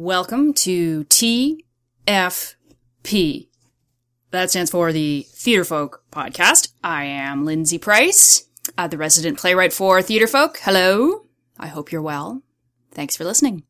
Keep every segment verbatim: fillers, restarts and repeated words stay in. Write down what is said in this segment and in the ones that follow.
Welcome to T F P. That stands for the Theater Folk Podcast. I am Lindsay Price, uh, the resident playwright for Theater Folk. Hello. I hope you're well. Thanks for listening.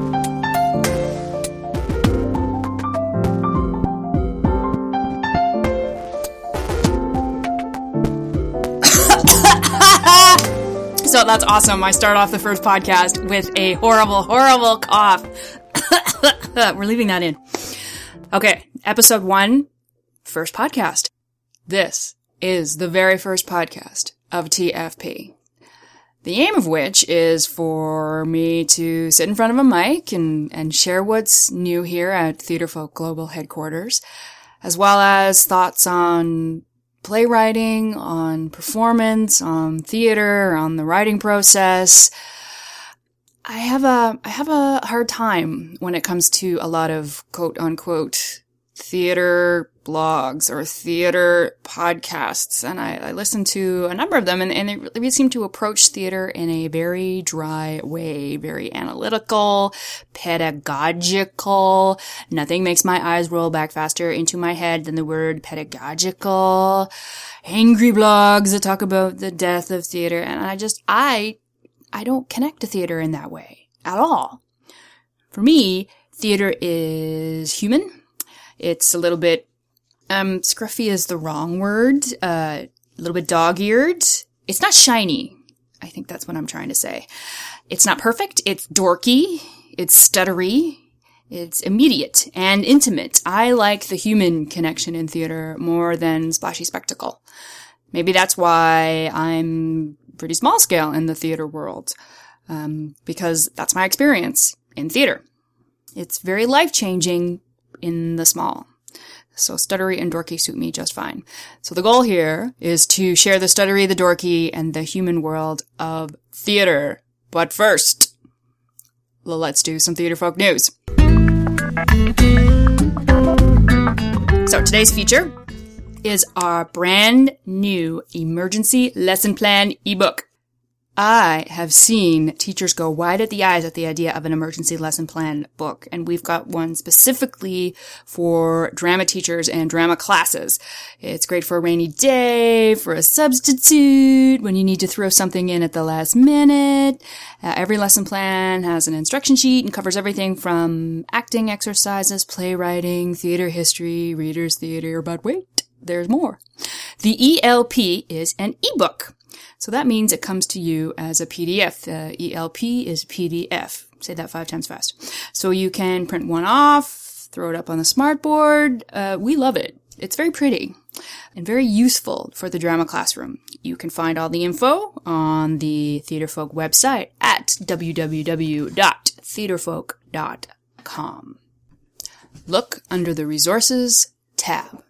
So that's awesome. I start off the first podcast with a horrible, horrible cough. We're leaving that in. Okay, episode one, first podcast. This is the very first podcast of T F P. The aim of which is for me to sit in front of a mic and, and share what's new here at Theater Folk Global Headquarters, as well as thoughts on playwriting, on performance, on theater, on the writing process. I have a, I have a hard time when it comes to a lot of quote unquote theater blogs or theater podcasts. And I, I listen to a number of them, and, and they really seem to approach theater in a very dry way, very analytical, pedagogical. Nothing makes my eyes roll back faster into my head than the word pedagogical. Angry blogs that talk about the death of theater. And I just, I, I don't connect to theater in that way at all. For me, theater is human. It's a little bit, um, scruffy is the wrong word, uh, a little bit dog-eared. It's not shiny. I think that's what I'm trying to say. It's not perfect. It's dorky. It's stuttery. It's immediate and intimate. I like the human connection in theater more than splashy spectacle. Maybe that's why I'm pretty small scale in the theater world, um, because that's my experience in theater. It's very life-changing in the small. So stuttery and dorky suit me just fine. So the goal here is to share the stuttery, the dorky, and the human world of theater. But first, let's do some Theater Folk news. So today's feature is our brand new emergency lesson plan ebook. I have seen teachers go wide at the eyes at the idea of an emergency lesson plan book, and we've got one specifically for drama teachers and drama classes. It's great for a rainy day, for a substitute, when you need to throw something in at the last minute. Uh, every lesson plan has an instruction sheet and covers everything from acting exercises, playwriting, theater history, readers' theater, but wait, there's more. The E L P is an ebook. So that means it comes to you as a P D F. The E L P is P D F. Say that five times fast. So you can print one off, throw it up on the smartboard. Uh, we love it. It's very pretty and very useful for the drama classroom. You can find all the info on the Theater Folk website at w w w dot theater folk dot com. Look under the Resources tab.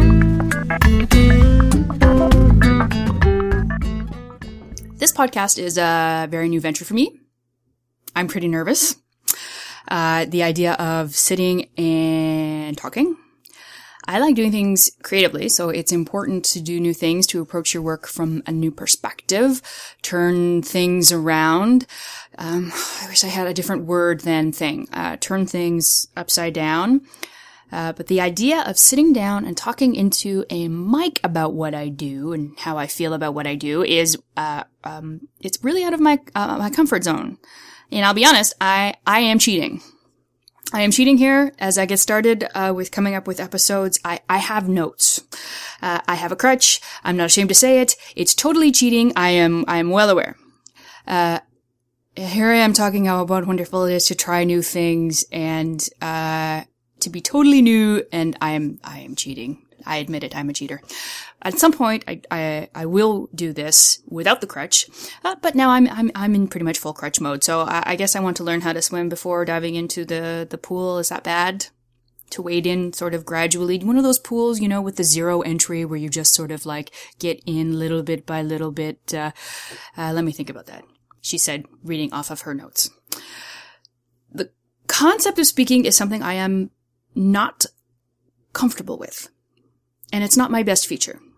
This podcast is a very new venture for me. I'm pretty nervous. Uh, the idea of sitting and talking. I like doing things creatively, so it's important to do new things, to approach your work from a new perspective, turn things around. Um, I wish I had a different word than thing. Uh, turn things upside down. Uh, but the idea of sitting down and talking into a mic about what I do and how I feel about what I do is, uh, um, it's really out of my, uh, my comfort zone. And I'll be honest, I, I am cheating. I am cheating here as I get started, uh, with coming up with episodes. I, I have notes. Uh, I have a crutch. I'm not ashamed to say it. It's totally cheating. I am, I am well aware. Uh, here I am talking how about wonderful it is to try new things and, uh, to be totally new, and I am, I am cheating. I admit it, I'm a cheater. At some point, I, I, I will do this without the crutch, uh, but now I'm, I'm, I'm in pretty much full crutch mode, so I, I guess I want to learn how to swim before diving into the, the pool. Is that bad? To wade in sort of gradually? One of those pools, you know, with the zero entry where you just sort of like get in little bit by little bit. Uh, uh, let me think about that, she said, reading off of her notes. The concept of speaking is something I am not comfortable with. And it's not my best feature.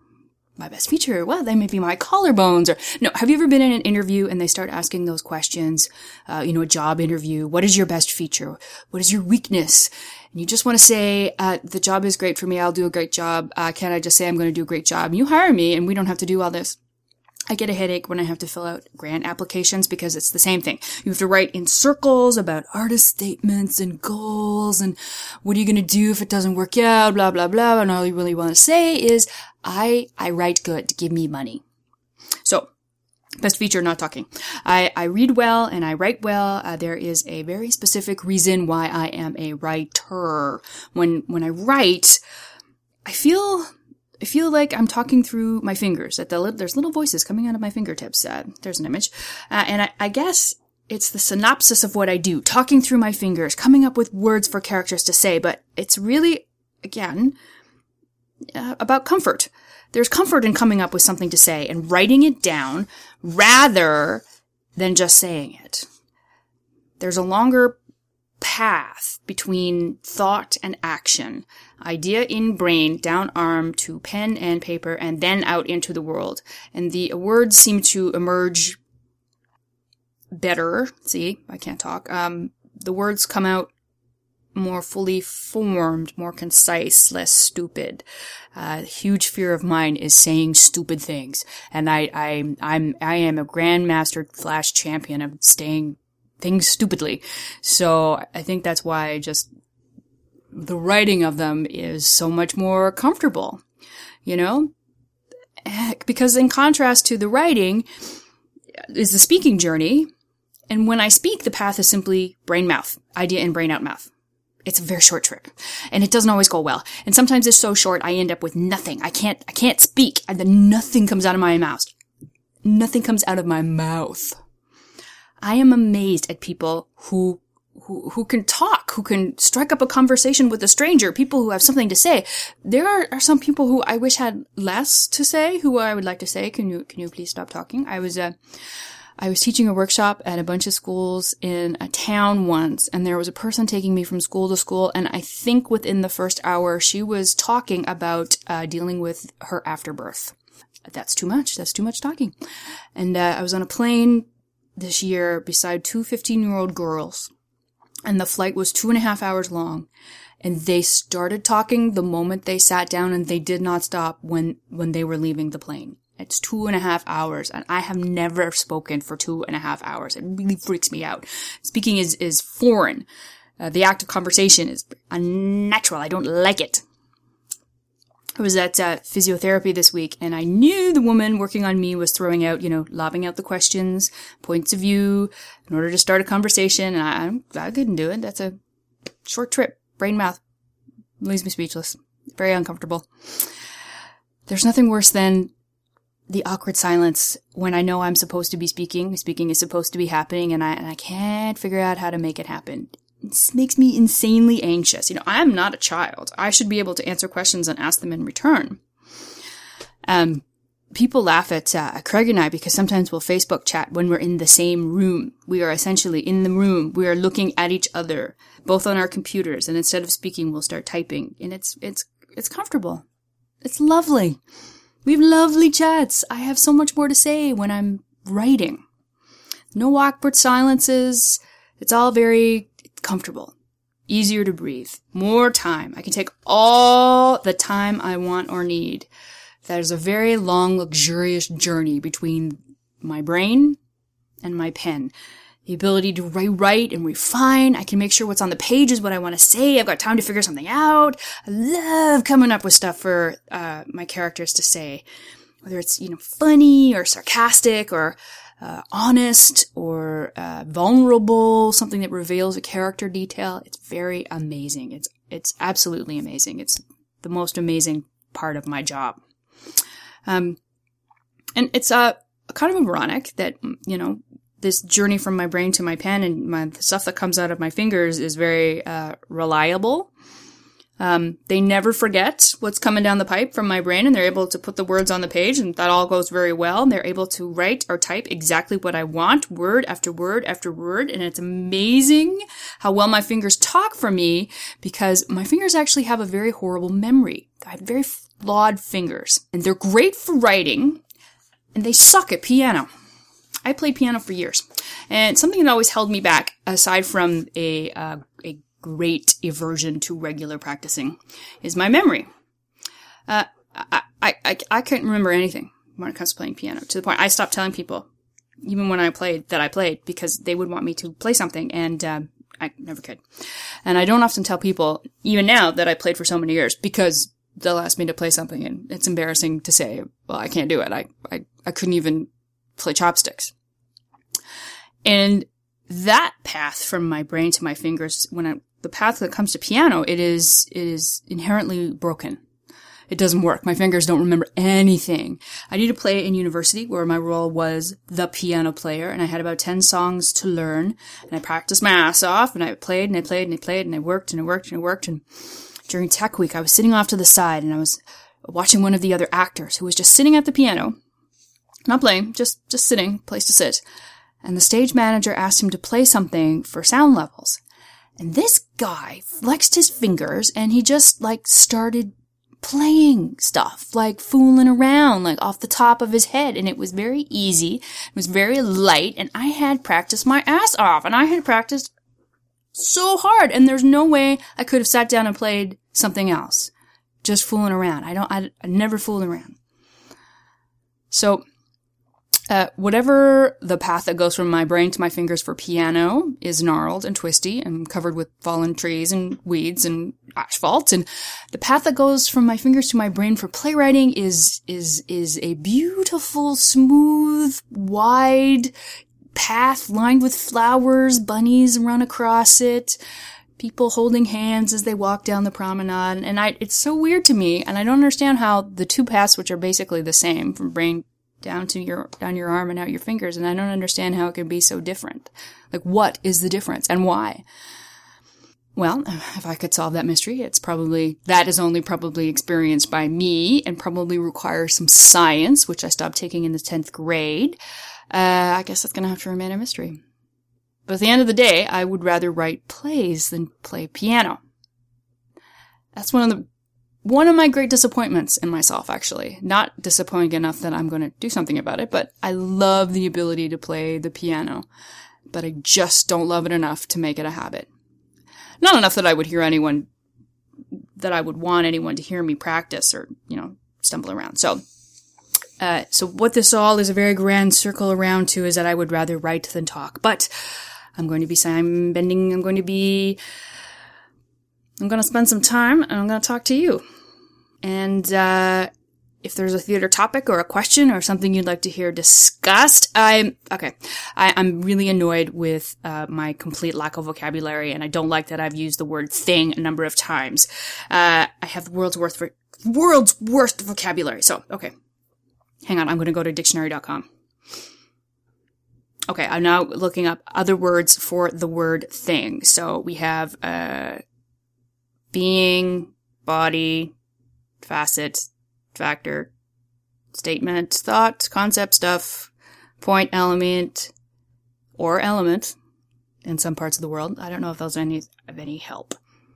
My best feature, well, they may be my collarbones. Or no, have you ever been in an interview and they start asking those questions? Uh, you know, a job interview. What is your best feature? What is your weakness? And you just want to say, uh, the job is great for me. I'll do a great job. Uh, can I just say I'm going to do a great job? You hire me and we don't have to do all this. I get a headache when I have to fill out grant applications because it's the same thing. You have to write in circles about artist statements and goals and what are you going to do if it doesn't work out, blah, blah, blah. And all you really want to say is, I, I write good. Give me money. So, best feature, not talking. I, I read well and I write well. Uh, there is a very specific reason why I am a writer. When, when I write, I feel... I feel like I'm talking through my fingers. That the, there's little voices coming out of my fingertips. Uh, there's an image. Uh, and I, I guess it's the synopsis of what I do. Talking through my fingers, coming up with words for characters to say. But it's really, again, uh, about comfort. There's comfort in coming up with something to say and writing it down rather than just saying it. There's a longer path between thought and action. Idea in brain, down arm to pen and paper, and then out into the world. And the words seem to emerge better. See, I can't talk. Um, the words come out more fully formed, more concise, less stupid. Uh, huge fear of mine is saying stupid things. And I, I, I'm, I am a grandmaster Flash champion of saying things stupidly. So I think that's why I just, the writing of them is so much more comfortable, you know? Because in contrast to the writing is the speaking journey. And when I speak, the path is simply brain-mouth, idea in brain-out-mouth. It's a very short trip. And it doesn't always go well. And sometimes it's so short, I end up with nothing. I can't, I can't speak. And then nothing comes out of my mouth. Nothing comes out of my mouth. I am amazed at people who Who, who can talk, who can strike up a conversation with a stranger, people who have something to say. There are, are some people who I wish had less to say, who I would like to say, can you, can you please stop talking? I was, uh, I was teaching a workshop at a bunch of schools in a town once, and there was a person taking me from school to school, and I think within the first hour, she was talking about, uh, dealing with her afterbirth. That's too much. That's too much talking. And, uh, I was on a plane this year beside two fifteen-year-old girls. And the flight was two and a half hours long. And they started talking the moment they sat down, and they did not stop when, when they were leaving the plane. It's two and a half hours, and I have never spoken for two and a half hours. It really freaks me out. Speaking is, is foreign. Uh, the act of conversation is unnatural. I don't like it. I was at uh, physiotherapy this week, and I knew the woman working on me was throwing out, you know, lobbing out the questions, points of view, in order to start a conversation, and I, I couldn't do it. That's a short trip. Brain mouth. Leaves me speechless. Very uncomfortable. There's nothing worse than the awkward silence when I know I'm supposed to be speaking. Speaking is supposed to be happening, and I, and I can't figure out how to make it happen. This makes me insanely anxious. You know, I am not a child. I should be able to answer questions and ask them in return. Um, people laugh at, uh, Craig and I because sometimes we'll Facebook chat when we're in the same room. We are essentially in the room. We are looking at each other, both on our computers, and instead of speaking, we'll start typing. And it's, it's, it's comfortable. It's lovely. We have lovely chats. I have so much more to say when I'm writing. No awkward silences. It's all very comfortable, easier to breathe, more time. I can take all the time I want or need. There's a very long, luxurious journey between my brain and my pen. The ability to rewrite and refine. I can make sure what's on the page is what I want to say. I've got time to figure something out. I love coming up with stuff for uh my characters to say, whether it's, you know, funny or sarcastic or Uh, honest or uh, vulnerable, something that reveals a character detail. It's very amazing. It's it's absolutely amazing. It's the most amazing part of my job. Um, and it's uh, kind of ironic that, you know, this journey from my brain to my pen and my the stuff that comes out of my fingers is very uh, reliable. Um, they never forget what's coming down the pipe from my brain, and they're able to put the words on the page, and that all goes very well. And they're able to write or type exactly what I want, word after word after word. And it's amazing how well my fingers talk for me, because my fingers actually have a very horrible memory. I have very flawed fingers, and they're great for writing, and they suck at piano. I played piano for years, and something that always held me back, aside from a uh, a great aversion to regular practicing, is my memory. Uh, I, I, I, I couldn't remember anything when it comes to playing piano, to the point I stopped telling people, even when I played, that I played, because they would want me to play something, and uh, I never could. And I don't often tell people, even now, that I played for so many years, because they'll ask me to play something, and it's embarrassing to say, well, I can't do it. I, I, I couldn't even play chopsticks. And that path from my brain to my fingers, when I, the path that comes to piano, it is, it is inherently broken. It doesn't work. My fingers don't remember anything. I did play in university, where my role was the piano player, and I had about ten songs to learn, and I practiced my ass off, and I played and I played and I played and I worked and I worked and I worked. And during tech week, I was sitting off to the side, and I was watching one of the other actors who was just sitting at the piano, not playing, just, just sitting, place to sit. And the stage manager asked him to play something for sound levels. And this guy flexed his fingers, and he just, like, started playing stuff, like fooling around, like off the top of his head. And it was very easy. It was very light. And I had practiced my ass off, and I had practiced so hard. And there's no way I could have sat down and played something else. Just fooling around. I don't, I, I never fooled around. So, Uh, whatever the path that goes from my brain to my fingers for piano is gnarled and twisty and covered with fallen trees and weeds and asphalt. And the path that goes from my fingers to my brain for playwriting is, is, is a beautiful, smooth, wide path lined with flowers, bunnies run across it, people holding hands as they walk down the promenade. And I, it's so weird to me, and I don't understand how the two paths, which are basically the same, from brain down to your, down your arm and out your fingers, and I don't understand how it can be so different. Like, what is the difference, and why? Well, if I could solve that mystery, it's probably, that is only probably experienced by me, and probably requires some science, which I stopped taking in the tenth grade. Uh, I guess that's gonna have to remain a mystery. But at the end of the day, I would rather write plays than play piano. That's one of the One of my great disappointments in myself, actually. Not disappointing enough that I'm going to do something about it, but I love the ability to play the piano. But I just don't love it enough to make it a habit. Not enough that I would hear anyone, that I would want anyone to hear me practice or, you know, stumble around. So, uh, so what this all is a very grand circle around to is that I would rather write than talk. But I'm going to be Sam Bending. I'm going to be... I'm going to spend some time, and I'm going to talk to you. And uh if there's a theater topic or a question or something you'd like to hear discussed, I'm, okay, I, I'm really annoyed with uh my complete lack of vocabulary, and I don't like that I've used the word thing a number of times. Uh I have the world's worst, world's worst vocabulary. So, okay. Hang on, I'm going to go to dictionary dot com. Okay, I'm now looking up other words for the word thing. So we have, uh, being, body, facet, factor, statement, thought, concept, stuff, point, element, or element in some parts of the world. I don't know if those are any of any help.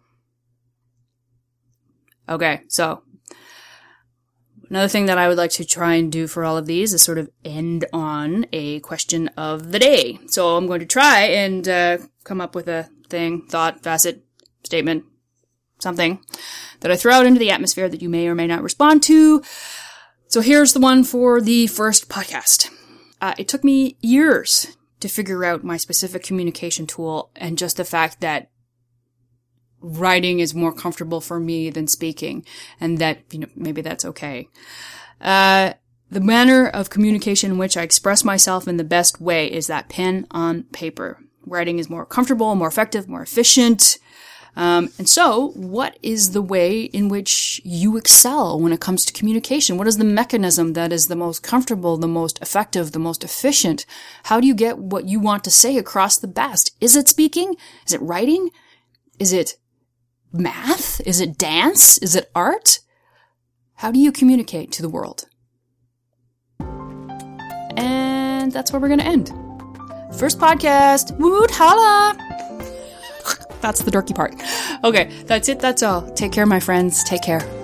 Okay, so another thing that I would like to try and do for all of these is sort of end on a question of the day. So I'm going to try and uh, come up with a thing, thought, facet, statement, something that I throw out into the atmosphere that you may or may not respond to. So here's the one for the first podcast. Uh, it took me years to figure out my specific communication tool, and just the fact that writing is more comfortable for me than speaking, and that, you know, maybe that's okay. Uh, the manner of communication in which I express myself in the best way is that pen on paper. Writing is more comfortable, more effective, more efficient. Um, and so, what is the way in which you excel when it comes to communication? What is the mechanism that is the most comfortable, the most effective, the most efficient? How do you get what you want to say across the best? Is it speaking? Is it writing? Is it math? Is it dance? Is it art? How do you communicate to the world? And that's where we're going to end. First podcast. Woot, holla! That's the dorky part. Okay, that's it. That's all. Take care, my friends. Take care.